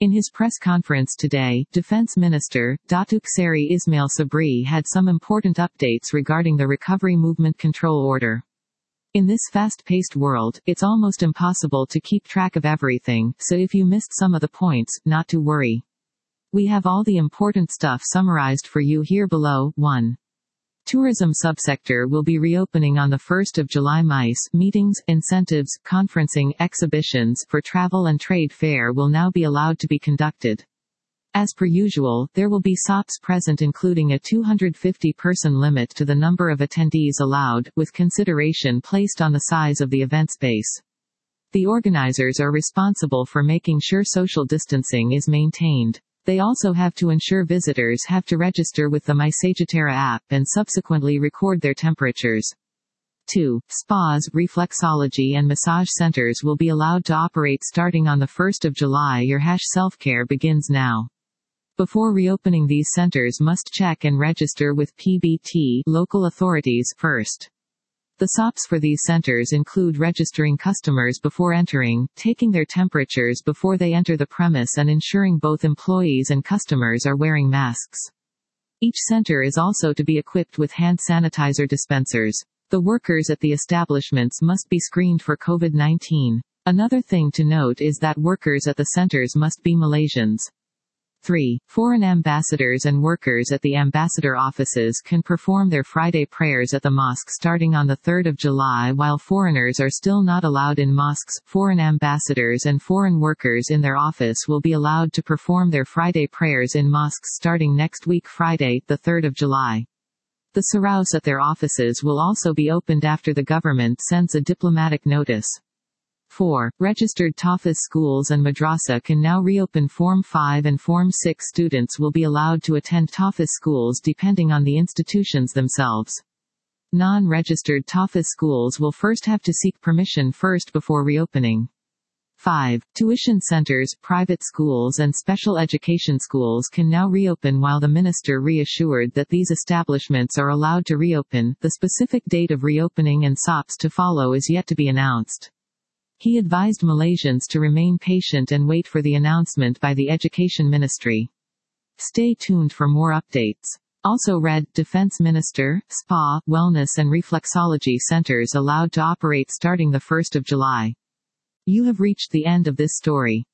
In his press conference today, Defense Minister, Datuk Seri Ismail Sabri had some important updates regarding the Recovery Movement Control Order. In this fast-paced world, it's almost impossible to keep track of everything, so if you missed some of the points, not to worry. We have all the important stuff summarized for you here below. 1. Tourism subsector will be reopening on the 1st of July. MICE meetings, incentives, conferencing, exhibitions for travel and trade fair will now be allowed to be conducted. As per usual, there will be SOPs present including a 250-person limit to the number of attendees allowed, with consideration placed on the size of the event space. The organizers are responsible for making sure social distancing is maintained. They also have to ensure visitors have to register with the MySagittara app and subsequently record their temperatures. 2. Spas, reflexology and massage centers will be allowed to operate starting on the 1st of July. Your self-care begins now. Before reopening, these centers must check and register with PBT local authorities first. The SOPs for these centers include registering customers before entering, taking their temperatures before they enter the premise and ensuring both employees and customers are wearing masks. Each center is also to be equipped with hand sanitizer dispensers. The workers at the establishments must be screened for COVID-19. Another thing to note is that workers at the centers must be Malaysians. 3. Foreign ambassadors and workers at the ambassador offices can perform their Friday prayers at the mosque starting on the 3rd of July, while foreigners are still not allowed in mosques. Foreign ambassadors and foreign workers in their office will be allowed to perform their Friday prayers in mosques starting next week Friday, the 3rd of July. The saraos at their offices will also be opened after the government sends a diplomatic notice. 4. Registered Tahfiz schools and madrasa can now reopen. Form 5 and Form 6 students will be allowed to attend Tahfiz schools depending on the institutions themselves. Non-registered Tahfiz schools will first have to seek permission first before reopening. 5. Tuition centers, private schools and special education schools can now reopen, while the minister reassured that these establishments are allowed to reopen. The specific date of reopening and SOPs to follow is yet to be announced. He advised Malaysians to remain patient and wait for the announcement by the Education Ministry. Stay tuned for more updates. Also read, Defense Minister, spa, wellness and reflexology centers allowed to operate starting the 1st of July. You have reached the end of this story.